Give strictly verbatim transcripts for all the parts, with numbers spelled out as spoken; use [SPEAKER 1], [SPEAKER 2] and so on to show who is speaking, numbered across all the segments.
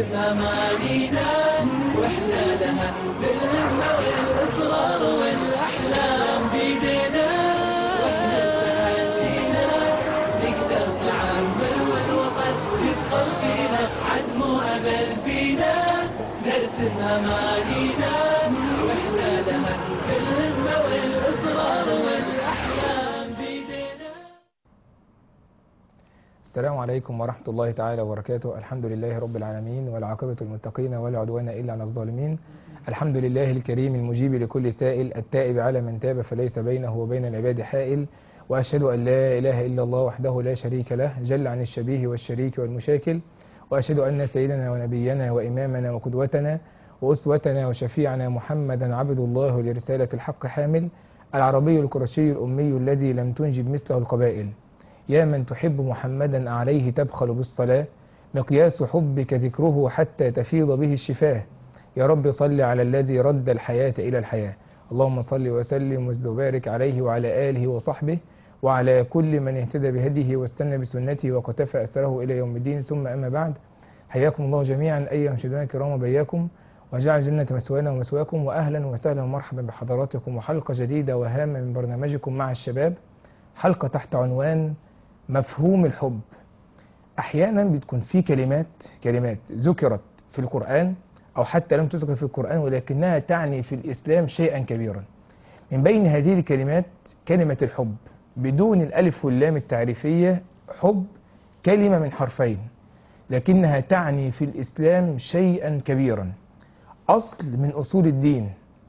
[SPEAKER 1] نرسم أمانينا وإحنا لها بالهمة والإصرار والأحلام بيدينا، وإحنا بتحدينا نقدر نعمر والوطن يدخل فينا عزم وأمل فينا. نرسم أمانينا وإحنا لها بالهمة والإصرار والأحلام بيدينا.
[SPEAKER 2] السلام عليكم ورحمة الله تعالى وبركاته. الحمد لله رب العالمين، والعاقبة للمتقين ولا عدوان إلا على الظالمين. الحمد لله الكريم المجيب لكل سائل، التائب على من تاب فليس بينه وبين العباد حائل. وأشهد أن لا إله إلا الله وحده لا شريك له جل عن الشبيه والشريك والمشاكل. وأشهد أن سيدنا ونبينا وإمامنا وقدوتنا وأسوتنا وشفيعنا محمدا عبد الله لرسالة الحق حامل، العربي القرشي الأمي الذي لم تنجب مثله القبائل. يا من تحب محمدا عليه تبخل بالصلاة، مقياس حبك ذكره حتى تفيض به الشفاه. يا رب صل على الذي رد الحياة إلى الحياة. اللهم صل وسلم وزد وبارك عليه وعلى آله وصحبه وعلى كل من اهتدى بهديه واستنى بسنته وقتفى أثره إلى يوم الدين. ثم أما بعد، حياكم الله جميعا أيها المشاهدون الكرام وبياكم، وجعل الجنة مثوانا ومثواكم، وأهلا وسهلا ومرحبا بحضراتكم وحلقة جديدة وهامة من برنامجكم مع الشباب، حلقة تحت عنوان مفهوم الحب. أحيانا بتكون في كلمات كلمات ذكرت في القرآن أو حتى لم تذكر في القرآن ولكنها تعني في الإسلام شيئا كبيرا. من بين هذه الكلمات كلمة الحب بدون الألف واللام التعريفية. حب كلمة من حرفين لكنها تعني في الإسلام شيئا كبيرا، أصل من أصول الدين،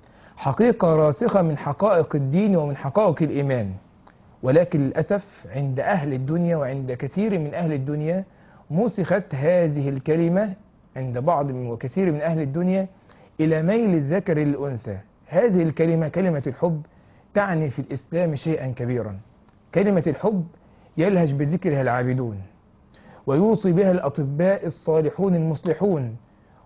[SPEAKER 2] حقيقة راسخة من حقائق الدين ومن حقائق الإيمان. ولكن للأسف عند أهل الدنيا وعند كثير من أهل الدنيا مسخت هذه الكلمة عند بعض وكثير من أهل الدنيا إلى ميل الذكر للأنثى. هذه الكلمة كلمة الحب تعني في الإسلام شيئا كبيرا. كلمة الحب يلهج بذكرها العابدون، ويوصي بها الأطباء الصالحون المصلحون،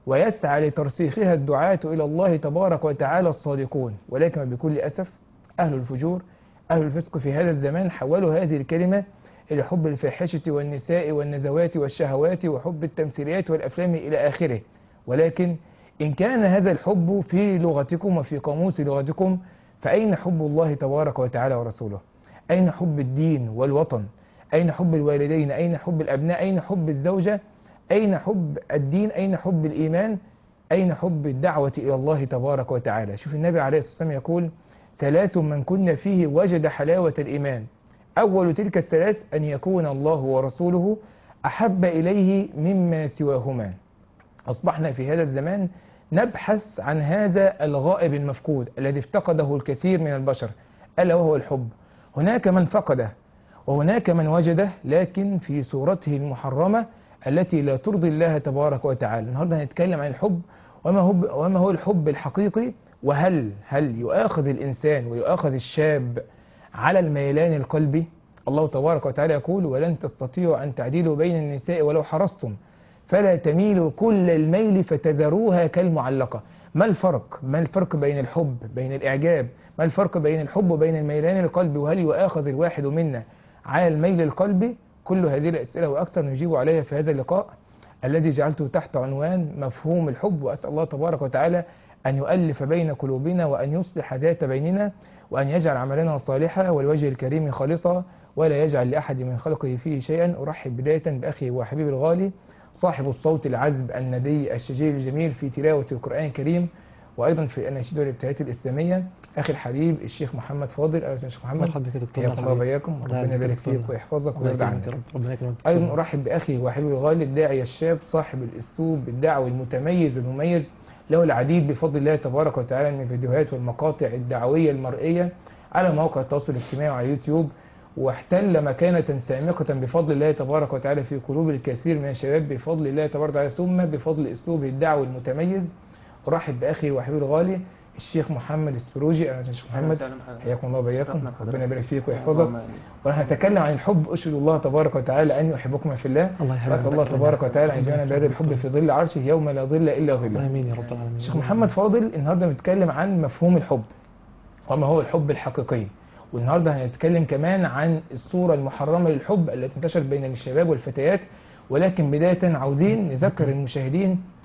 [SPEAKER 2] ويسعى لترسيخها الدعاة إلى الله تبارك وتعالى الصادقون. ولكن بكل أسف أهل الفجور أهل الفسق في هذا الزمان حولوا هذه الكلمة إلى حب الفاحشة والنساء والنزوات والشهوات وحب التمثيليات والأفلام إلى آخره. ولكن إن كان هذا الحب في لغتكم وفي قاموس لغتكم، فأين حب الله تبارك وتعالى ورسوله؟ أين حب الدين والوطن؟ أين حب الوالدين؟ أين حب الأبناء؟ أين حب الزوجة؟ أين حب الدين؟ أين حب الإيمان؟ أين حب الدعوة إلى الله تبارك وتعالى؟ شوف النبي عليه الصلاة والسلام يقول: ثلاث من كن فيه وجد حلاوة الإيمان. أول تلك الثلاث أن يكون الله ورسوله أحب إليه مما سواهما. أصبحنا في هذا الزمان نبحث عن هذا الغائب المفقود الذي افتقده الكثير من البشر، ألا وهو الحب. هناك من فقده وهناك من وجده، لكن في صورته المحرمة التي لا ترضي الله تبارك وتعالى. النهارده هنتكلم عن الحب وما هو وما هو الحب الحقيقي، وهل هل يؤاخذ الإنسان ويؤاخذ الشاب على الميلان القلبي؟ الله تبارك وتعالى يقول: ولن تستطيعوا أن تعديلوا بين النساء ولو حرصتم فلا تميلوا كل الميل فتذروها كالمعلقة. ما الفرق؟ ما الفرق بين الحب بين الإعجاب؟ ما الفرق بين الحب وبين الميلان القلبي؟ وهل يؤاخذ الواحد منا على الميل القلبي؟ كل هذه الأسئلة وأكثر نجيب عليها في هذا اللقاء الذي جعلته تحت عنوان مفهوم الحب. وأسأل الله تبارك وتعالى أن يؤلف بين قلوبنا وأن يصلح ذات بيننا وأن يجعل عملنا صالحا والوجه الكريم خالصا ولا يجعل لأحد من خلقه فيه شيئا. أرحب بداية بأخي وحبيبي الغالي صاحب الصوت العذب الندي الشجير الجميل في تلاوة القرآن الكريم وأيضا في الأناشيد والابتهالات الإسلامية، أخي الحبيب الشيخ محمد فاضل. أهلا وسهلا شيخ محمد.
[SPEAKER 3] مرحبا بك دكتور.
[SPEAKER 2] حياكم الله وبياكم، ربنا يبارك فيك ويحفظك ويرضى عنك. أيضا أرحب بأخي وحبيبي الغالي الداعية الشاب صاحب الأسلوب الدعوي المتميز والمميز، له العديد بفضل الله تبارك وتعالى من الفيديوهات والمقاطع الدعوية المرئية على مواقع التواصل الاجتماعي وعلى يوتيوب، واحتل مكانة سامقة بفضل الله تبارك وتعالى في قلوب الكثير من الشباب بفضل الله تبارك وتعالى، ثم بفضل أسلوبه الدعوي المتميز. أرحب بأخي وحبيبي الغالي الشيخ محمد السفروجي. أهلا شيخ محمد، حياكم الله وبياكم، ربنا يبارك فيك ويحفظك. ونتكلم عن الحب. أشهد الله تبارك وتعالى أن يحبكم في الله. وأسأل الله تبارك وتعالى أن يجعلنا بهذا الحب في ظل عرشه يوم لا ظل إلا ظله.
[SPEAKER 3] آمين يا رب العالمين.
[SPEAKER 2] الشيخ محمد فاضل، النهارده بنتكلم عن مفهوم الحب وما هو الحب الحقيقي، والنهارده هنتكلم كمان عن الصورة المحرمة للحب التي انتشرت بين الشباب والفتيات. ولكن بداية عاوزين نذكر المشاهدين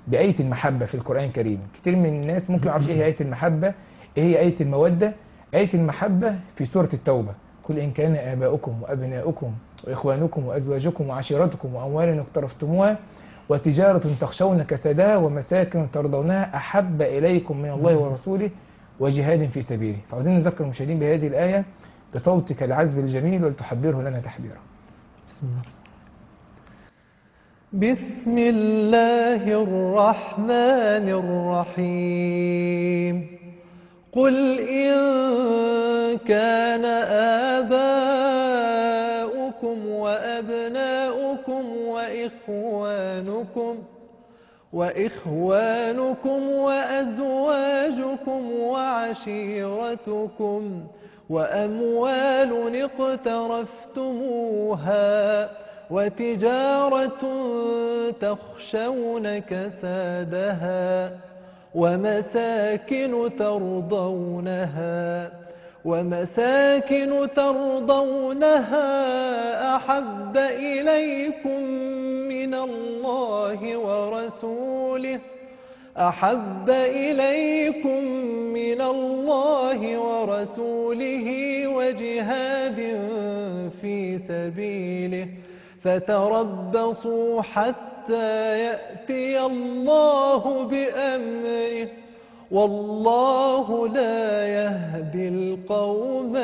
[SPEAKER 2] بآية المحبة في القرآن الكريم. كتير من الناس ممكن يعرفش إيه هي آية المحبة، إيه هي آية المودة. آية المحبة في سورة التوبة: قل إن كان آباؤكم وأبناؤكم وإخوانكم وأزواجكم وعشيرتكم وأموال اقترفتموها وتجارة تخشون كسادها ومساكن ترضونها أحب إليكم من الله ورسوله وجهاد في سبيله. فعاوزين نذكر المشاهدين بهذه الآية بصوتك العذب الجميل ولتحبره لنا تحبيرا.
[SPEAKER 1] بسم الله. بسم الله الرحمن الرحيم. قل إن كان آباؤكم وأبناؤكم وإخوانكم وإخوانكم وأزواجكم وعشيرتكم وأموال اقترفتموها وتجارة تخشون كسادها ومساكن ترضونها ومساكن ترضونها أحب إليكم من الله ورسوله أحب إليكم من الله ورسوله وجهاد في سبيله فتربصوا حتى يأتي الله بأمره والله لا يهدي القوم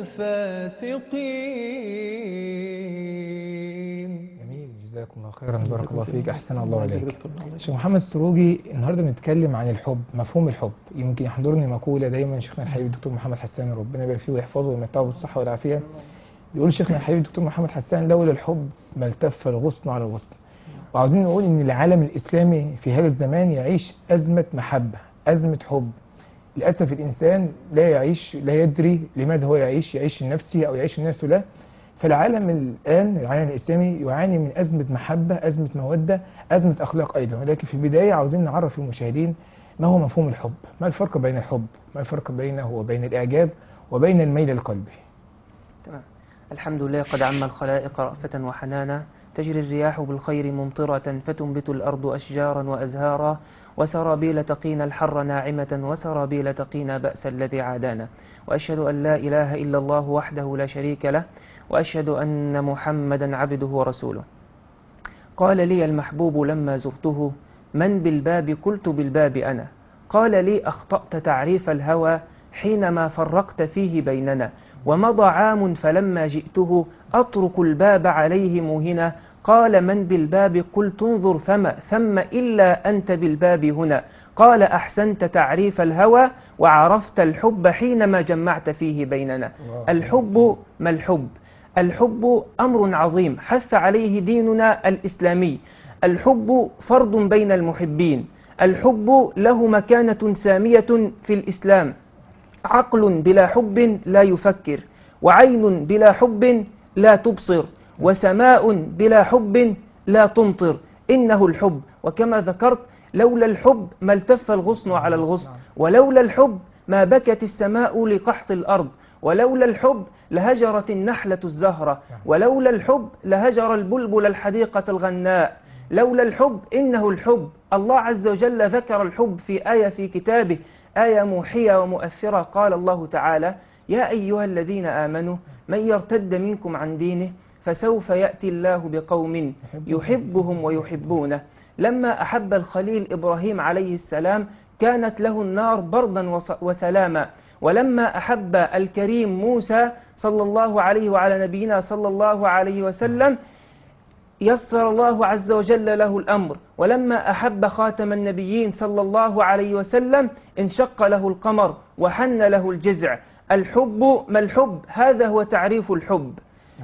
[SPEAKER 1] الفاسقين.
[SPEAKER 2] جميل، جزاكم الله خيرا، بارك الله فيك، أحسن الله عليك. شيخ محمد السروجي، النهارده بنتكلم عن الحب، مفهوم الحب. يمكن يحضرني مقولة دايما شيخنا الحبيب الدكتور محمد حسان، ربنا يبارك فيه ويحفظه ويمتعه بالصحة والعافية، بيقول شيخنا الحبيب الدكتور محمد حسان: لولا الحب ما التف الغصن على الغصن. وعاوزين نقول ان العالم الاسلامي في هذا الزمان يعيش ازمه محبه، ازمه حب. للاسف الانسان لا يعيش، لا يدري لماذا هو يعيش، يعيش لنفسه او يعيش الناس له. فالعالم الان، العالم الاسلامي يعاني من ازمه محبه، ازمه موده، ازمه اخلاق ايضا. ولكن في البدايه عاوزين نعرف المشاهدين ما هو مفهوم الحب، ما الفرق بين الحب، ما الفرق بينه وبين الاعجاب وبين الميل القلبي.
[SPEAKER 3] تمام. الحمد لله قد عم الخلائق رأفة وحنانا، تجري الرياح بالخير ممطرة فتنبت الأرض أشجارا وأزهارا وسرابيل تقينا الحر ناعمة وسرابيل تقينا بأس الذي عادانا. وأشهد أن لا إله إلا الله وحده لا شريك له، وأشهد أن محمدا عبده ورسوله. قال لي المحبوب لما زرته: من بالباب؟ قلت بالباب أنا. قال لي: أخطأت تعريف الهوى حينما فرقت فيه بيننا، ومضى عام فلما جئته أطرق الباب عليه موهنا. قال: من بالباب؟ قلت انظر فما ثم إلا أنت بالباب هنا. قال: أحسنت تعريف الهوى وعرفت الحب حينما جمعت فيه بيننا. الحب ما الحب؟ الحب أمر عظيم حث عليه ديننا الإسلامي. الحب فرض بين المحبين، الحب له مكانة سامية في الإسلام. عقل بلا حب لا يفكر، وعين بلا حب لا تبصر، وسماء بلا حب لا تمطر. إنه الحب. وكما ذكرت: لولا الحب ما التف الغصن على الغصن، ولولا الحب ما بكت السماء لقحط الأرض، ولولا الحب لهجرت النحلة الزهرة، ولولا الحب لهجر البلبل الحديقة الغناء. لولا الحب. إنه الحب. الله عز وجل ذكر الحب في آية في كتابه، آية موحية ومؤثرة. قال الله تعالى: يا أيها الذين آمنوا من يرتد منكم عن دينه فسوف يأتي الله بقوم يحبهم ويحبونه. لما أحب الخليل إبراهيم عليه السلام كانت له النار بردا وسلاما، ولما أحب الكريم موسى صلى الله عليه وعلى نبينا صلى الله عليه وسلم يسر الله عز وجل له الأمر، ولما أحب خاتم النبيين صلى الله عليه وسلم انشق له القمر وحن له الجزع. الحب ما الحب؟ هذا هو تعريف الحب.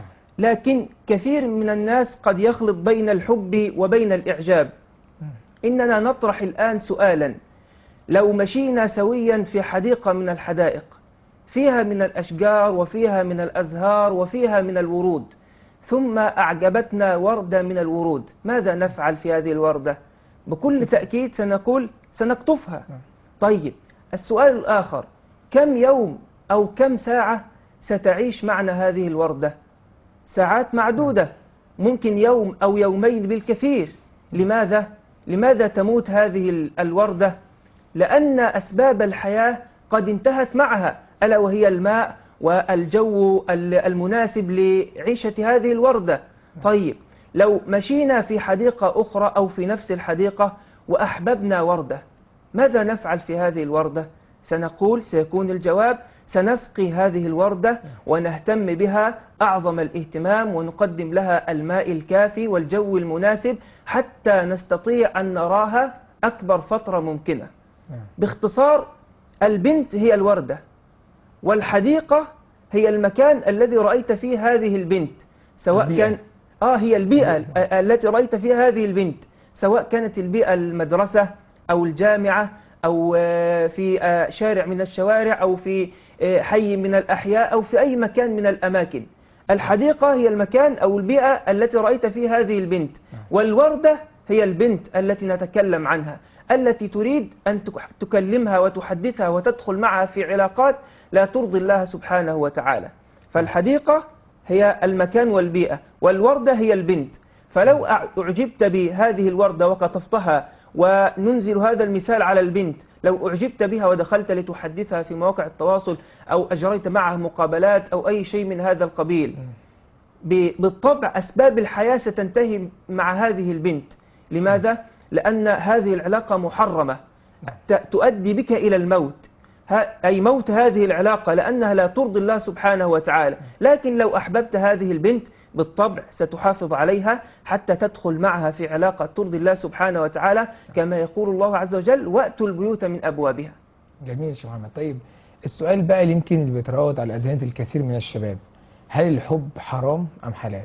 [SPEAKER 3] لكن كثير من الناس قد يخلط بين الحب وبين الإعجاب. إننا نطرح الآن سؤالا: لو مشينا سويا في حديقة من الحدائق فيها من الأشجار وفيها من الأزهار وفيها من الورود، ثم أعجبتنا وردة من الورود، ماذا نفعل في هذه الوردة؟ بكل تأكيد سنقول سنقطفها. طيب، السؤال الآخر: كم يوم أو كم ساعة ستعيش معنا هذه الوردة؟ ساعات معدودة، ممكن يوم أو يومين بالكثير. لماذا؟ لماذا تموت هذه ال- الوردة؟ لأن أسباب الحياة قد انتهت معها، ألا وهي الماء والجو ال- المناسب لعيشة هذه الوردة. طيب لو مشينا في حديقة أخرى أو في نفس الحديقة وأحببنا وردة، ماذا نفعل في هذه الوردة؟ سنقول، سيكون الجواب سنسقي هذه الوردة ونهتم بها أعظم الاهتمام، ونقدم لها الماء الكافي والجو المناسب حتى نستطيع أن نراها أكبر فترة ممكنة. باختصار، البنت هي الوردة، والحديقة هي المكان الذي رأيت فيه هذه البنت، سواء
[SPEAKER 2] البيئة.
[SPEAKER 3] كان آه هي البيئة التي رأيت فيها هذه البنت، سواء كانت البيئة المدرسة أو الجامعة أو آه، في آه، شارع من الشوارع أو في آه، حي من الأحياء أو في أي مكان من الأماكن. الحديقة هي المكان أو البيئة التي رأيت فيها هذه البنت، والوردة هي البنت التي نتكلم عنها، التي تريد أن تك- تكلمها وتحدثها وتدخل معها في علاقات لا ترضي الله سبحانه وتعالى. فالحديقة هي المكان والبيئة، والوردة هي البنت. فلو أع- أعجبت بهذه الوردة وقطفتها، وننزل هذا المثال على البنت، لو أعجبت بها ودخلت لتحدثها في مواقع التواصل أو أجريت معها مقابلات أو أي شيء من هذا القبيل، ب- بالطبع أسباب الحياة ستنتهي مع هذه البنت. لماذا؟ لأن هذه العلاقة محرمة، ت- تؤدي بك إلى الموت، ه- أي موت هذه العلاقة، لأنها لا ترضي الله سبحانه وتعالى. لكن لو أحببت هذه البنت بالطبع ستحافظ عليها حتى تدخل معها في علاقة ترضي الله سبحانه وتعالى، كما يقول الله عز وجل: وأتوا البيوت من أبوابها.
[SPEAKER 2] جميل يا شيخ محمد. طيب السؤال بقى اللي يمكن اللي بيتراود على أذهان الكثير من الشباب، هل الحب حرام أم حلال؟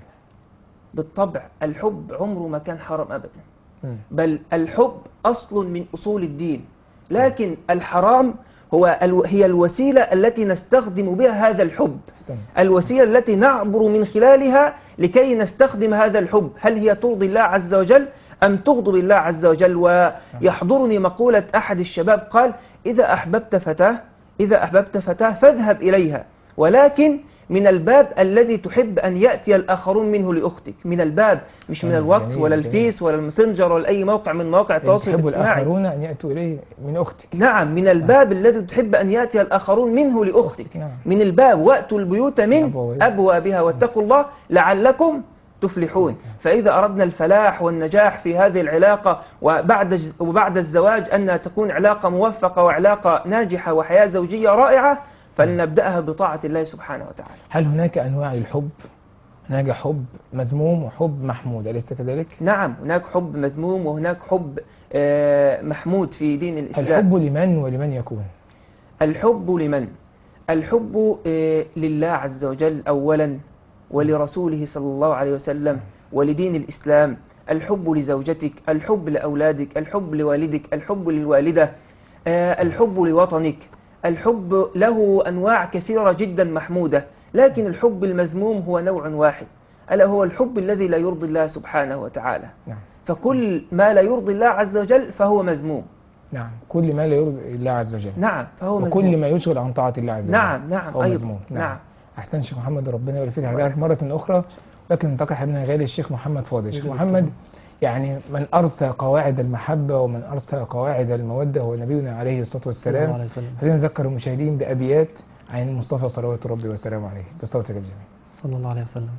[SPEAKER 3] بالطبع الحب عمره ما كان حرام أبدا،
[SPEAKER 2] مم.
[SPEAKER 3] بل الحب أصل من أصول الدين. لكن الحرام هو الو- هي الوسيلة التي نستخدم بها هذا الحب،
[SPEAKER 2] أحسنت.
[SPEAKER 3] الوسيلة التي نعبر من خلالها لكي نستخدم هذا الحب. هل هي ترضي الله عز وجل أم تغضب الله عز وجل؟ ويحضرني مقولة أحد الشباب قال: إذا أحببت فتاة إذا أحببت فتاة فاذهب إليها، ولكن من الباب الذي تحب أن يأتي الآخرون منه لأختك، من الباب، مش من
[SPEAKER 2] جميل،
[SPEAKER 3] الواتس
[SPEAKER 2] جميل،
[SPEAKER 3] ولا
[SPEAKER 2] جميل.
[SPEAKER 3] الفيس ولا الماسنجر ولا أي موقع من مواقع
[SPEAKER 2] يعني
[SPEAKER 3] التواصل
[SPEAKER 2] تحب
[SPEAKER 3] الاجتماعي.
[SPEAKER 2] الآخرون أن يأتوا إليه من أختك.
[SPEAKER 3] نعم، من الباب الذي تحب أن يأتي الآخرون منه لأختك،
[SPEAKER 2] نعم.
[SPEAKER 3] من الباب: وأتوا البيوت من
[SPEAKER 2] أبوابها.
[SPEAKER 3] أبوابها واتقوا الله لعلكم تفلحون. فإذا أردنا الفلاح والنجاح في هذه العلاقة وبعد وبعد الزواج أنها تكون علاقة موفقة وعلاقة ناجحة وحياة زوجية رائعة، فلنبدأها بطاعة الله سبحانه وتعالى.
[SPEAKER 2] هل هناك أنواع للحب؟ هناك حب مذموم وحب محمود، أليس كذلك؟
[SPEAKER 3] نعم، هناك حب مذموم وهناك حب آه، محمود في دين الإسلام.
[SPEAKER 2] الحب لمن ولمن يكون؟
[SPEAKER 3] الحب لمن؟ الحب آه، لله عز وجل أولا، ولرسوله صلى الله عليه وسلم، ولدين الإسلام. الحب لزوجتك، الحب لأولادك، الحب لوالدك، الحب للوالدة، آه، الحب لوطنك. الحب له أنواع كثيرة جدا محمودة، لكن الحب المذموم هو نوع واحد، ألا هو الحب الذي لا يرضي الله سبحانه وتعالى.
[SPEAKER 2] نعم.
[SPEAKER 3] فكل ما لا يرضي الله عز وجل فهو مذموم.
[SPEAKER 2] نعم، كل ما لا يرضي الله عز وجل.
[SPEAKER 3] نعم، فهو مذموم.
[SPEAKER 2] وكل ما يشغل عن طاعة الله عز وجل.
[SPEAKER 3] نعم، نعم،
[SPEAKER 2] هو
[SPEAKER 3] أيضا.
[SPEAKER 2] مذموم.
[SPEAKER 3] نعم.
[SPEAKER 2] أحسن شيخ محمد، ربنا يبارك فيك. هرجع لك مرة أخرى، لكن ننتقل حبيبنا غالي الشيخ محمد فاضل. الشيخ محمد، يعني من أرسى قواعد المحبة ومن أرسى قواعد المودة هو نبينا عليه الصلاة والسلام. خلينا نذكر المشاهدين بأبيات عن المصطفى صلوات ربي وسلامه عليه بصوتك الجميل.
[SPEAKER 1] صلى الله عليه وسلم.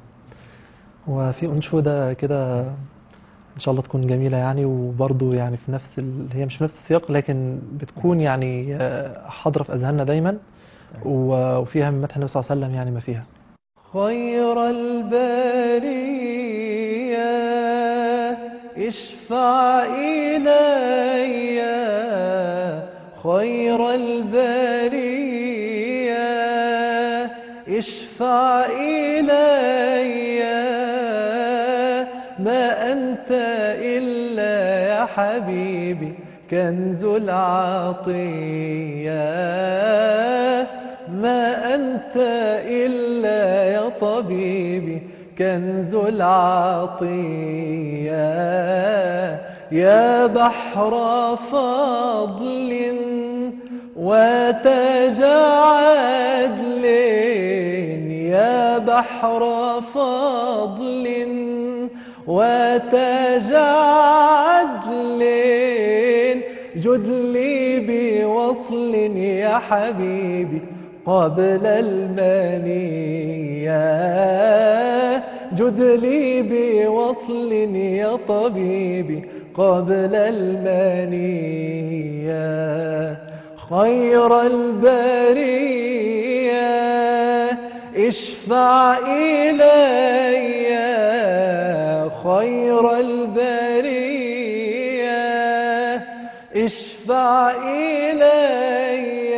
[SPEAKER 1] وفي أنشودة كده إن شاء الله تكون جميلة يعني، وبرضه يعني في نفس ال... هي مش في نفس السياق لكن بتكون يعني آه، حاضرة في أذهاننا دايما، و- وفيها من مدح النبي صلى الله عليه وسلم يعني ما فيها. خير البرية اشفع إلي، خير البرية اشفع إلي، ما أنت إلا يا حبيبي كنز العطية، ما أنت إلا يا طبيبي كنز العطية، يا بحر فضل وتجعدل، يا بحر فضل وتاج عدل جد لي بوصل يا حبيبي قبل المنية جد لي بوصل يا طبيبي قبل المنية خير البرية اشفع إلي خير البرية اشفع إلي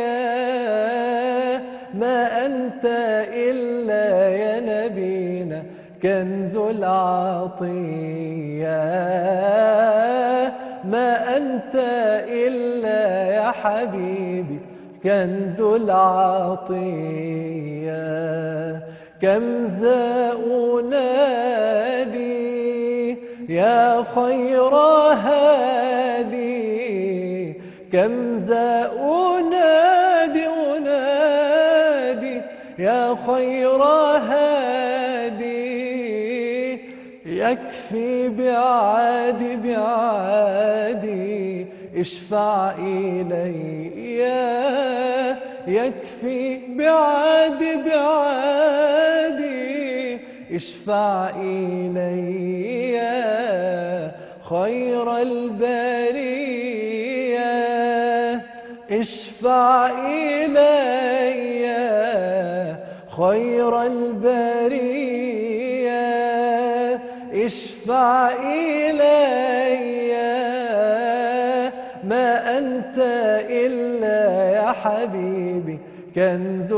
[SPEAKER 1] ما أنت إلا يا نبينا كنز العطية ما أنت إلا يا حبيبي كنز العطية كم ذا أنادي يا خير هادي كم ذا أنادي أنادي يا خير هادي يكفي بعادي بعادي اشفع إلي يكفي بعادي بعادي اشفع إلي خير البرية اشفع إلي خير البرية اشفع إلي ما أنت إلا يا حبيبي كنز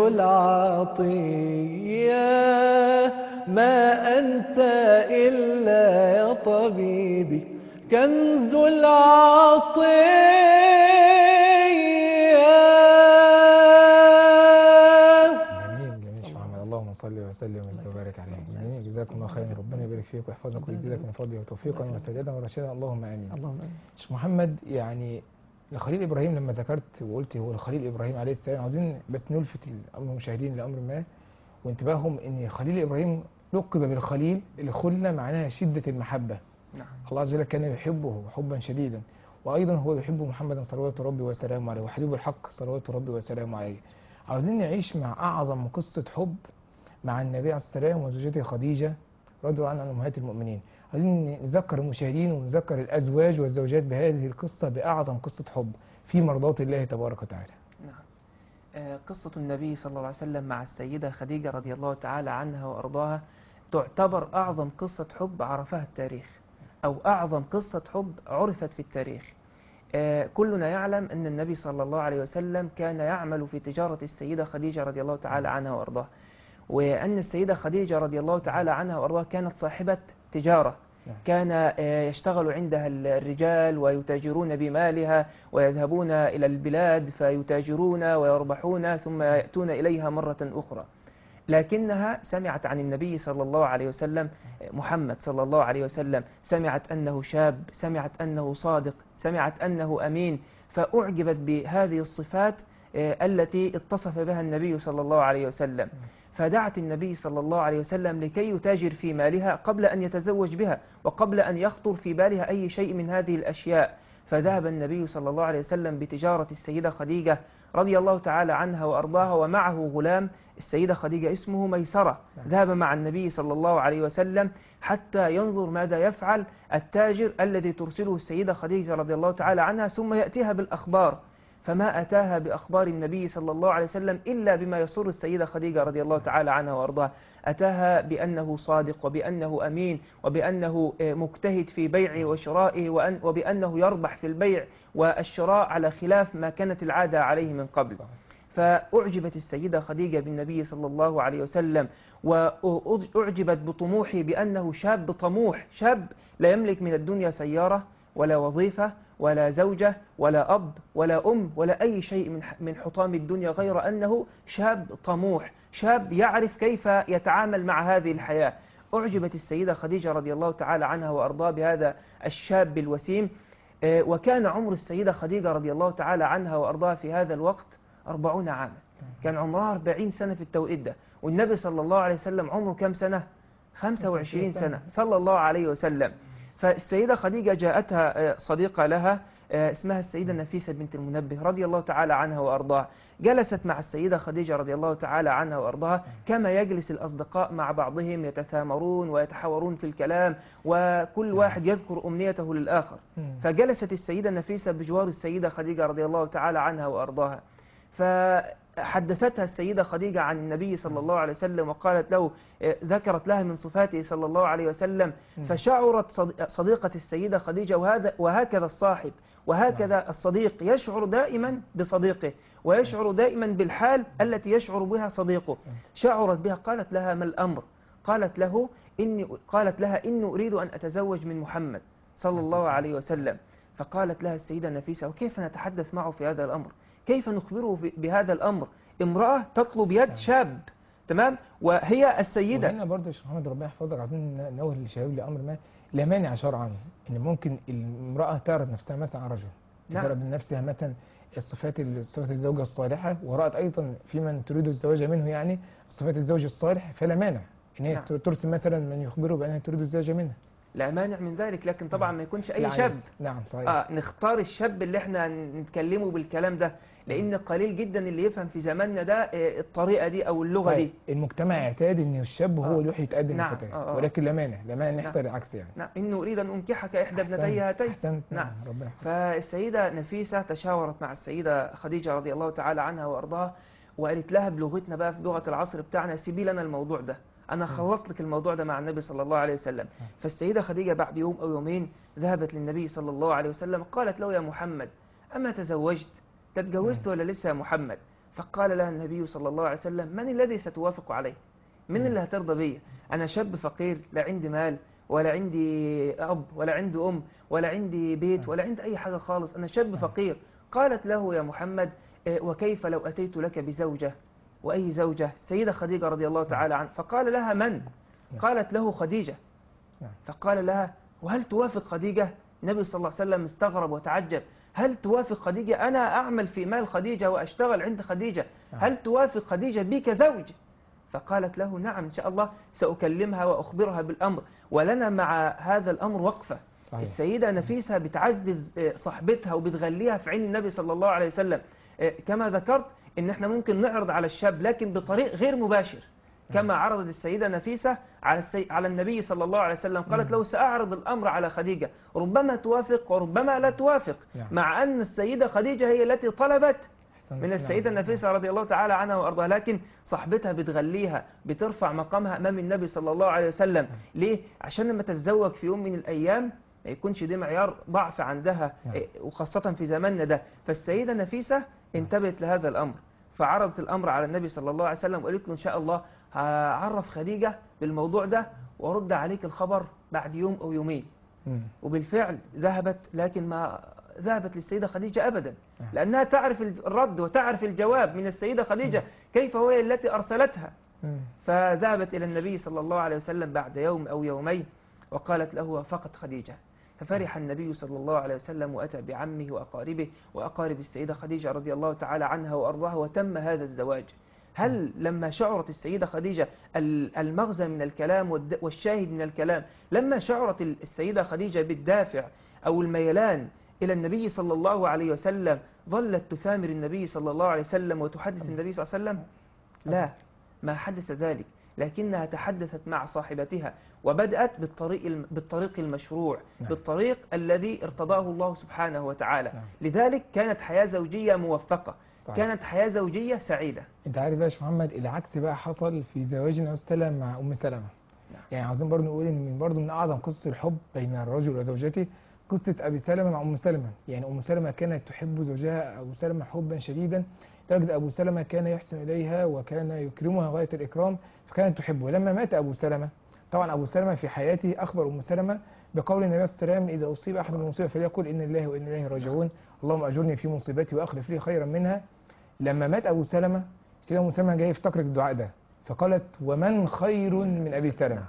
[SPEAKER 1] العطية ما أنت إلا يا طبيبي كنز العطية
[SPEAKER 2] جميل جميل شيخ محمد، اللهم صل وسلم وبارك عليه. جميل، جزاكم الله خيرا، ربنا يبارك فيك ويحفظك ويزيدك من فضله وتوفيقا وسدادا ورشادا، اللهم امين.
[SPEAKER 1] اللهم آمين.
[SPEAKER 2] شيخ محمد، يعني الخليل ابراهيم لما ذكرت وقلت هو الخليل ابراهيم عليه السلام، عاوزين بس نلفت الامر المشاهدين لامر ما وانتباههم ان خليل ابراهيم لقب بالخليل، الخلة معناها شدة المحبة.
[SPEAKER 3] نعم.
[SPEAKER 2] الله عز وجل كان يحبه حبا شديدا، وايضا هو يحب محمدا صلوات ربي وسلامه عليه وحبيب الحق صلوات ربي وسلامه عليه. عاوزين نعيش مع اعظم قصة حب مع النبي عليه السلام وزوجته خديجة رضي الله عنها عن امهات المؤمنين. عايزين نذكر المشاهدين ونذكر الازواج والزوجات بهذه القصة باعظم قصة حب في مرضات الله تبارك وتعالى.
[SPEAKER 3] نعم. آه، قصة النبي صلى الله عليه وسلم مع السيدة خديجة رضي الله تعالى عنها وأرضاها تعتبر أعظم قصة حب عرفها التاريخ، أو أعظم قصة حب عرفت في التاريخ. آه، كلنا يعلم أن النبي صلى الله عليه وسلم كان يعمل في تجارة السيدة خديجة رضي الله تعالى عنها وأرضاها، وأن السيدة خديجة رضي الله تعالى عنها وأرضاها كانت صاحبة تجارة، كان يشتغل عندها الرجال ويتاجرون بمالها ويذهبون إلى البلاد فيتاجرون ويربحون ثم يأتون إليها مرة أخرى. لكنها سمعت عن النبي صلى الله عليه وسلم، محمد صلى الله عليه وسلم، سمعت أنه شاب، سمعت أنه صادق، سمعت أنه أمين، فأعجبت بهذه الصفات التي اتصف بها النبي صلى الله عليه وسلم، فدعت النبي صلى الله عليه وسلم لكي يتاجر في مالها قبل أن يتزوج بها وقبل أن يخطر في بالها أي شيء من هذه الأشياء. فذهب النبي صلى الله عليه وسلم بتجارة السيدة خديجة رضي الله تعالى عنها وأرضاها، ومعه غلام السيدة خديجة اسمه ميسرة. ذهب مع النبي صلى الله عليه وسلم حتى ينظر ماذا يفعل التاجر الذي ترسله السيدة خديجة رضي الله تعالى عنها، ثم يأتيها بالأخبار. فما أتاها بأخبار النبي صلى الله عليه وسلم إلا بما يسر السيدة خديجة رضي الله تعالى عنها وأرضاها. أتاها بأنه صادق وبأنه أمين وبأنه مجتهد في بيعه وشرائه وبأنه يربح في البيع والشراء على خلاف ما كانت العادة عليه من قبل. فأعجبت السيدة خديجة بالنبي صلى الله عليه وسلم، وأعجبت بطموحه بأنه شاب طموح، شاب لا يملك من الدنيا سيارة ولا وظيفة ولا زوجة ولا أب ولا أم ولا أي شيء من من حطام الدنيا، غير أنه شاب طموح، شاب يعرف كيف يتعامل مع هذه الحياة. أعجبت السيدة خديجة رضي الله تعالى عنها وأرضاها بهذا الشاب الوسيم. وكان عمر السيدة خديجة رضي الله تعالى عنها وأرضاها في هذا الوقت أربعون عاما، كان عمرها أربعين سنة في التوقيت ده، والنبي صلى الله عليه وسلم عمره كم سنة؟ خمسة وعشرين سنة صلى الله عليه وسلم. فالسيدة خديجة جاءتها صديقة لها اسمها السيدة نفيسة بنت المنبه رضي الله تعالى عنها وأرضاها. جلست مع السيدة خديجة رضي الله تعالى عنها وأرضاها كما يجلس الأصدقاء مع بعضهم، يتثامرون ويتحاورون في الكلام، وكل واحد يذكر أمنيته للآخر. فجلست السيدة نفيسة بجوار السيدة خديجة رضي الله تعالى عنها وأرضاها، فحدثتها السيدة خديجة عن النبي صلى الله عليه وسلم، وقالت له، ذكرت لها من صفاته صلى الله عليه وسلم، فشعرت صديقة السيدة خديجة، وهذا وهكذا الصاحب وهكذا الصديق يشعر دائما بصديقه، ويشعر دائما بالحال التي يشعر بها صديقه. شعرت بها، قالت لها: ما الأمر؟ قالت له إني قالت لها: إني أريد أن أتزوج من محمد صلى الله عليه وسلم. فقالت لها السيدة نفيسة: وكيف نتحدث معه في هذا الأمر؟ كيف نخبره بهذا الأمر؟ امرأة تطلب يد شاب، تمام؟ وهي السيدة.
[SPEAKER 2] وهنا برضه يا شيخ محمد ربنا يحفظك، عايزين ننوه للشباب لأمر ما لا مانع شرعا ان ممكن المرأة تعرض نفسها مثلا على رجل،
[SPEAKER 3] نعم.
[SPEAKER 2] تعرض نفسها مثلا الصفات صفات الزوجة الصالحة، ورأت أيضا في من تريد الزواج منه يعني صفات الزوج الصالح، فلا مانع ان هي
[SPEAKER 3] نعم.
[SPEAKER 2] ترسل مثلا من يخبره بأنها تريد الزواج منه.
[SPEAKER 3] لا مانع من ذلك، لكن طبعا ما يكونش أي
[SPEAKER 2] لا
[SPEAKER 3] شاب.
[SPEAKER 2] نعم صحيح.
[SPEAKER 3] آه نختار الشاب اللي احنا نتكلمه بالكلام ده، لأن قليل جدا اللي يفهم في زماننا ده آه الطريقة دي أو اللغة
[SPEAKER 2] صحيح.
[SPEAKER 3] دي.
[SPEAKER 2] المجتمع اعتاد ان الشاب هو
[SPEAKER 3] آه.
[SPEAKER 2] اللي يروح يتقدم
[SPEAKER 3] نعم.
[SPEAKER 2] للفتاة،
[SPEAKER 3] آه. آه.
[SPEAKER 2] ولكن لا مانع لا مانع نحصل
[SPEAKER 3] نعم.
[SPEAKER 2] العكس يعني.
[SPEAKER 3] نعم، إنه أريد أن أنكحك إحدى ابنتي هاتين.
[SPEAKER 2] أحسنت.
[SPEAKER 3] نعم.
[SPEAKER 2] ربنا يحفظك.
[SPEAKER 3] فالسيدة نفيسة تشاورت مع السيدة خديجة رضي الله تعالى عنها وأرضاها، وقالت لها بلغتنا بقى في لغة العصر بتاعنا: سيبي لنا الموضوع ده، أنا خلصت لك الموضوع ده مع النبي صلى الله عليه وسلم. فالسيدة خديجة بعد يوم أو يومين ذهبت للنبي صلى الله عليه وسلم، قالت له: يا محمد، أما تزوجت؟ تتجوزت ولا لسه يا محمد؟ فقال لها النبي صلى الله عليه وسلم: من الذي ستوافق عليه؟ من اللي هترضى بيا؟ أنا شاب فقير، لا عندي مال ولا عندي أب ولا عندي أم ولا عندي بيت ولا عندي أي حاجة خالص، أنا شاب فقير. قالت له: يا محمد، وكيف لو أتيت لك بزوجة؟ وأي زوجة؟ السيدة خديجة رضي الله تعالى عنها. فقال لها: من؟ قالت له: خديجة. فقال لها: وهل توافق خديجة؟ النبي صلى الله عليه وسلم استغرب وتعجب: هل توافق خديجة؟ أنا أعمل في مال خديجة وأشتغل عند خديجة، هل توافق خديجة بك زوج؟ فقالت له: نعم إن شاء الله سأكلمها وأخبرها بالأمر، ولنا مع هذا الأمر وقفة. صحيح. السيدة نفيسة بتعزز صاحبتها وبتغليها في عين النبي صلى الله عليه وسلم. كما ذكرت إن احنا ممكن نعرض على الشاب لكن بطريق غير مباشر، كما عرضت السيدة نفيسة على السي... على النبي صلى الله عليه وسلم. قالت له: سأعرض الأمر على خديجة، ربما توافق وربما لا توافق، مع أن السيدة خديجة هي التي طلبت من السيدة نفيسة رضي الله تعالى عنها وأرضاها، لكن صاحبتها بتغليها، بترفع مقامها أمام النبي صلى الله عليه وسلم. ليه؟ عشان لما تتزوج في يوم من الأيام ما يكونش ده معيار ضعف عندها، وخاصة في زماننا ده. فالسيدة نفيسة انتبهت لهذا الأمر، فعرضت الأمر على النبي صلى الله عليه وسلم، وقالت له: إن شاء الله هعرف خديجة بالموضوع ده وأرد عليك الخبر بعد يوم أو يومين. وبالفعل ذهبت، لكن ما ذهبت للسيدة خديجة أبدا، لأنها تعرف الرد وتعرف الجواب من السيدة خديجة كيف هي التي أرسلتها. فذهبت إلى النبي صلى الله عليه وسلم بعد يوم أو يومين وقالت له: وافقت خديجة. ففرح النبي صلى الله عليه وسلم وأتى بعمه وأقاربه وأقارب السيدة خديجة رضي الله تعالى عنها وأرضاها، وتم هذا الزواج. هل لما شعرت السيدة خديجة المغزى من الكلام والشاهد من الكلام، لما شعرت السيدة خديجة بالدافع أو الميلان إلى النبي صلى الله عليه وسلم، ظلت تثامر النبي صلى الله عليه وسلم وتحدث النبي صلى الله عليه وسلم؟ لا، ما حدث ذلك، لكنها تحدثت مع صاحبتها وبدأت بالطريق بالطريق المشروع، نعم. بالطريق الذي ارتضاه الله سبحانه وتعالى، نعم. لذلك كانت حياة زوجية موفقة، صحيح. كانت حياة زوجية سعيدة.
[SPEAKER 2] انت عارف يا شيخ محمد العكس بقى حصل في زواج النبي صلى الله عليه وسلم مع أم سلمة، نعم. يعني عاوزين برضه نقول ان من برضه من اعظم قصص الحب بين الرجل وزوجته قصة أبي سلمة مع أم سلمة. يعني أم سلمة كانت تحب زوجها أبو سلمة حبا شديدا، لدرجة أبو سلمة كان يحسن إليها وكان يكرمها غاية الإكرام، فكانت تحبه. لما مات أبو سلمة، طبعا أبو سلمة في حياته أخبر أم سلمة بقول النبي صلى الله عليه وسلم: إذا أصيب أحد بمصيبة فليقل إن الله وإنا إليه راجعون، اللهم أجرني في مصيبتي وأخلف لي خيرا منها. لما مات أبو سلمة، سيدة أم سلمة جاية افتكرت الدعاء ده، فقالت: ومن خير من أبي سلمة؟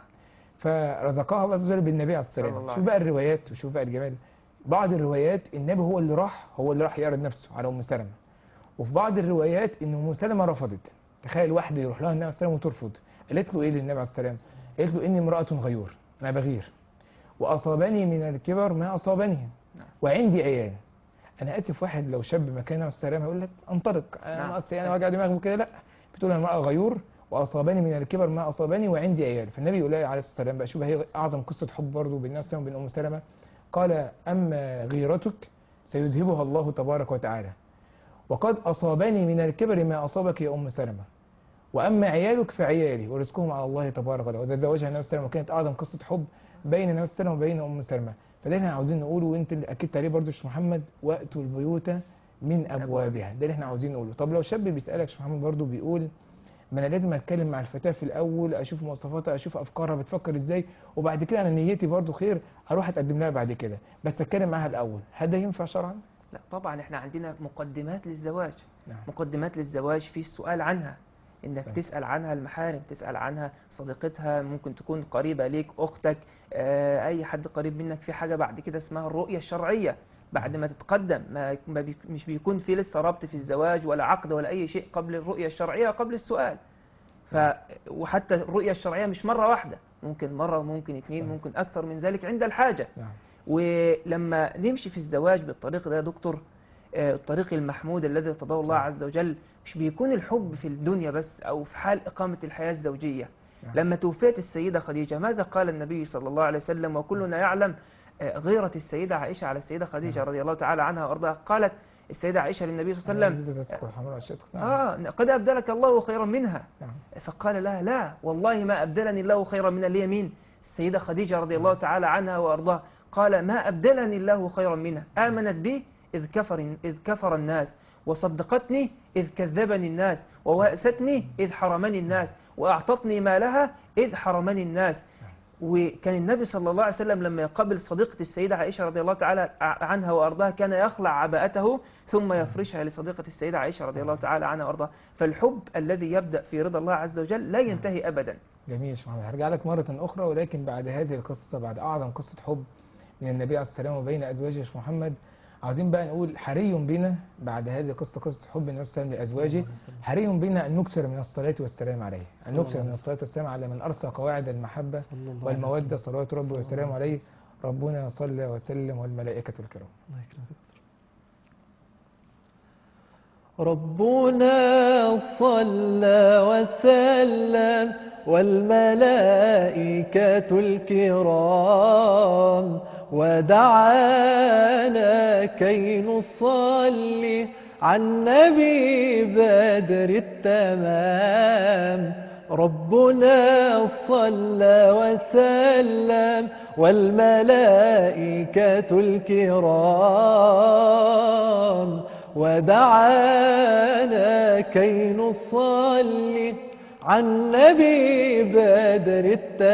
[SPEAKER 2] فرزقها الله عز وجل بالنبي عليه الصلاة والسلام. شوف بقى الروايات وشوف بقى الجمال. بعض الروايات النبي هو اللي راح هو اللي راح يعرض نفسه على أم سلمة، وفي بعض الروايات إن أم سلمة رفضت. تخيل واحدة يروح لها النبي عليه الصلاة والسلام وترفض. قالت له إيه للنبي عليه الصلاة والسلام؟ قالت له إني امرأة غيور، أنا بغير، وأصابني من الكبر ما أصابني، وعندي عيال. أنا آسف، واحد لو شاب مكانه السلام هيقول لك انطلق، أنا
[SPEAKER 3] نعم.
[SPEAKER 2] أصلي أنا وجع دماغي وكده، لا، بتقول أنا امرأة غيور وأصابني من الكبر ما أصابني وعندي عيال. فالنبي يقول لها عليه السلام بقى، شوف هي أعظم قصة حب برضه بين الناس وبين أم سلمة، قال أما غيرتك سيذهبها الله تبارك وتعالى، وقد أصابني من الكبر ما أصابك يا أم سلمة، وأما عيالك فعيالي ورزقهم على الله تبارك وتعالى. وده زوجها النبي صلى الله عليه وسلم، وكانت أعظم قصة حب بين النبي صلى الله عليه وسلم وبين أم سلمة. فده اللي احنا عاوزين نقوله، وأنت اللي أكدت عليه برضه يا شيخ محمد، وأتوا البيوت من أبوابها، ده اللي احنا عاوزين نقوله. طب لو شاب بيسألك يا شيخ محمد برضه بيقول ما أنا لازم أتكلم مع الفتاة في الأول، أشوف مواصفاتها، أشوف أفكارها بتفكر إزاي، وبعد كده أنا نيتي برضه خير أروح أتقدم لها بعد كده، بس أتكلم معاها الأول، هل ده ينفع شرعا؟
[SPEAKER 3] لا طبعا، احنا عندنا مقدمات للزواج.
[SPEAKER 2] نعم.
[SPEAKER 3] مقدمات للزواج في السؤال عنها، انك
[SPEAKER 2] صحيح.
[SPEAKER 3] تسأل عنها المحارم، تسأل عنها صديقتها، ممكن تكون قريبة ليك، اختك، آه، اي حد قريب منك. في حاجة بعد كده اسمها الرؤية الشرعية، بعد ما تتقدم، ما ما بي مش بيكون في لسه ربط في الزواج ولا عقد ولا اي شيء قبل الرؤية الشرعية قبل السؤال. ف وحتى الرؤية الشرعية مش مرة واحدة، ممكن مرة، ممكن اثنين،
[SPEAKER 2] صحيح.
[SPEAKER 3] ممكن اكثر من ذلك عند الحاجة.
[SPEAKER 2] نعم.
[SPEAKER 3] ولما نمشي في الزواج بالطريق ده يا دكتور، آه، الطريق المحمود الذي ارتضاه الله
[SPEAKER 2] صحيح.
[SPEAKER 3] عز وجل، مش بيكون الحب في الدنيا بس أو في حال إقامة الحياة الزوجية.
[SPEAKER 2] نعم.
[SPEAKER 3] لما توفيت السيدة خديجة ماذا قال النبي صلى الله عليه وسلم؟ وكلنا يعلم آه، غيرة السيدة عائشة على السيدة خديجة
[SPEAKER 2] نعم.
[SPEAKER 3] رضي الله تعالى عنها وأرضاها. قالت السيدة عائشة للنبي صلى الله عليه وسلم
[SPEAKER 2] نعم.
[SPEAKER 3] آه قد أبدلك الله خيرا منها.
[SPEAKER 2] نعم.
[SPEAKER 3] فقال لها لا والله ما أبدلني الله خيرا منها. اللي هي مين؟ السيدة خديجة رضي الله تعالى عنها وأرضاها. قال ما أبدلني الله خيرا منها، آمنت بي إذ كفر, إذ كفر الناس، وصدقتني إذ كذبني الناس، ووأستني إذ حرمني الناس، وأعطتني مالها إذ حرمني الناس. وكان النبي صلى الله عليه وسلم لما يقابل صديقة السيدة عائشة رضي الله تعالى عنها وأرضاها كان يخلع عباءته ثم يفرشها لصديقة السيدة عائشة رضي الله تعالى عنها وأرضاها. فالحب الذي يبدأ في رضا الله عز وجل لا ينتهي أبدا.
[SPEAKER 2] جميل يا شيخ محمد، هرجع لك مرة أخرى، ولكن بعد هذه القصة، بعد أعظم قصة حب من النبي عليه السلام وبين أزواجه يا شيخ محمد، عاوزين بقى نقول حري بنا بعد هذه القصة، قصة حب النبي صلى الله عليه وسلم لأزواجه، حري بنا أن نكثر من الصلاة والسلام عليه، أن نكثر من الصلاة والسلام على من أرسى قواعد المحبة والمودة، صلوات ربي والسلام عليه. ربنا صلى وسلم والملائكة الكرام.
[SPEAKER 1] ربنا صلى وسلم والملائكة الكرام، ودعانا كي نصلي على النبي بدر التمام. ربنا صلى وسلم والملائكة الكرام، ودعانا كي نصلي على النبي بدر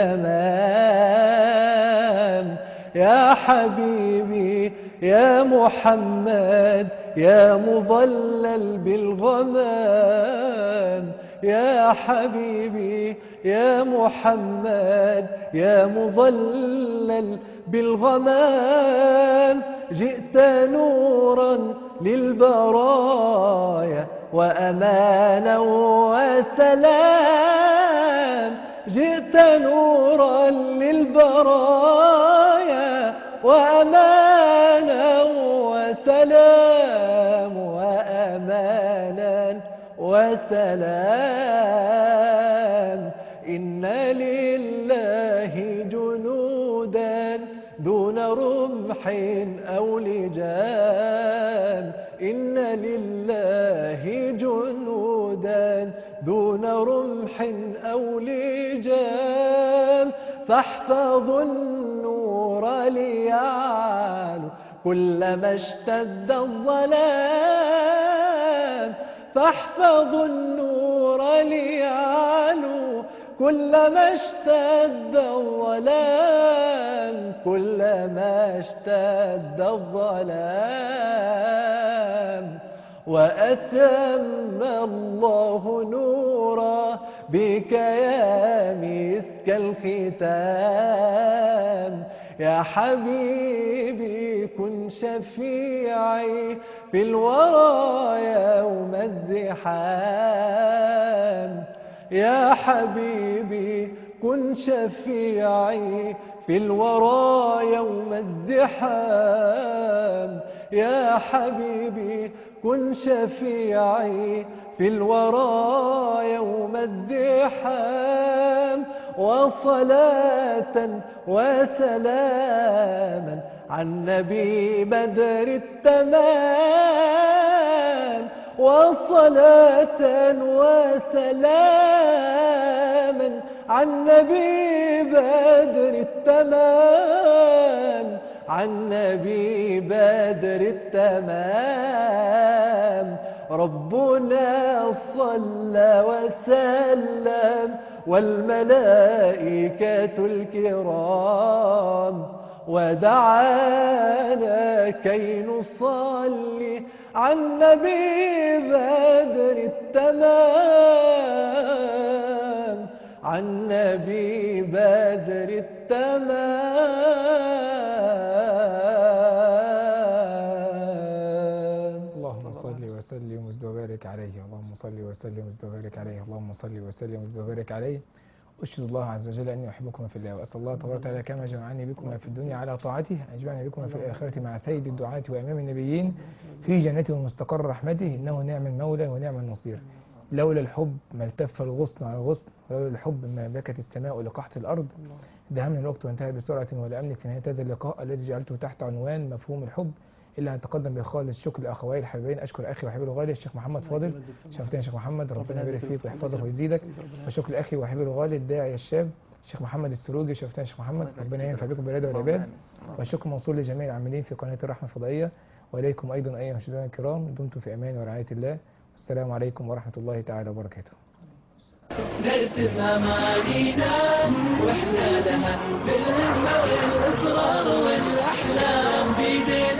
[SPEAKER 1] التمام. يا حبيبي يا محمد يا مظلل بالغمام، يا حبيبي يا محمد يا مظلل بالغمام، جئت نورا للبرايا وأمانا وسلام، جئت نورا للبرايا وأمانا وسلام، وأمانا وسلام. إن لله جنودا دون رمح أو لجام، إن لله جنودا دون رمح أو لجام، فاحفظوا النور ليعلو كلما اشتد الظلام، فاحفظوا النور ليعلو كلما اشتد الظلام، كلما اشتد الظلام. وأتم الله نورا بك يا مسك الختام، يا حبيبي كن شفيعي في الورى يوم الزحام، يا حبيبي كن شفيعي في الورى يوم الزحام. يا حبيبي كن شفيعي في الورى يوم الزحام. وصلاة وسلاما عن نبي بدر التمام. وصلاة وسلاما عن نبي بدر التمام. عن نبي بدر التمام. ربنا صلى وسلم والملائكة الكرام ودعانا كي نصلي عن نبي بدر التمام. عن نبي بدر التمام.
[SPEAKER 2] اللهم صل وسلم وزد وبارك عليه. اللهم صل وسلم وزد وبارك عليه. اللهم صل وسلم وزد وبارك عليه. أشهد الله عز وجل أني أحبكم في الله، وأسأل الله تبارك وتعالى كما جمعني بكم في الدنيا على طاعته أن يجمعني بكم في الآخرة مع سيد الدعاة وإمام النبيين في جنته ومستقر رحمته، إنه نعم المولى ونعم النصير. لولا الحب ما التف الغصن على الغصن، ولولا الحب ما بكت السماء لقحط الأرض. دهمنا الوقت وانتهى بسرعة، ولا أملك في نهاية هذا اللقاء الذي جعلته تحت عنوان مفهوم الحب إلا أن تقدم بخالص شكر لأخوي الحبيبين. أشكر أخي وحبيبي الغالي الشيخ محمد فاضل. شرفتني يا شيخ محمد، ربنا يبارك فيك ويحفظك ويزيدك. وشكر أخي وحبيبي الغالي الداعية الشاب الشيخ محمد السروجي. شرفتني يا شيخ محمد، ربنا ينفع بكم بالعباد والعباد. والشكر موصول لجميع العاملين في قناة الرحمة الفضائية، وإليكم أيضا أيها المشاهدين الكرام. دمتم في أمان ورعاية الله، والسلام عليكم ورحمة الله تعالى وبركاته.
[SPEAKER 4] نرسم أمانينا وإحنا لها بالهمة والإصرار والأحلام بيدينا.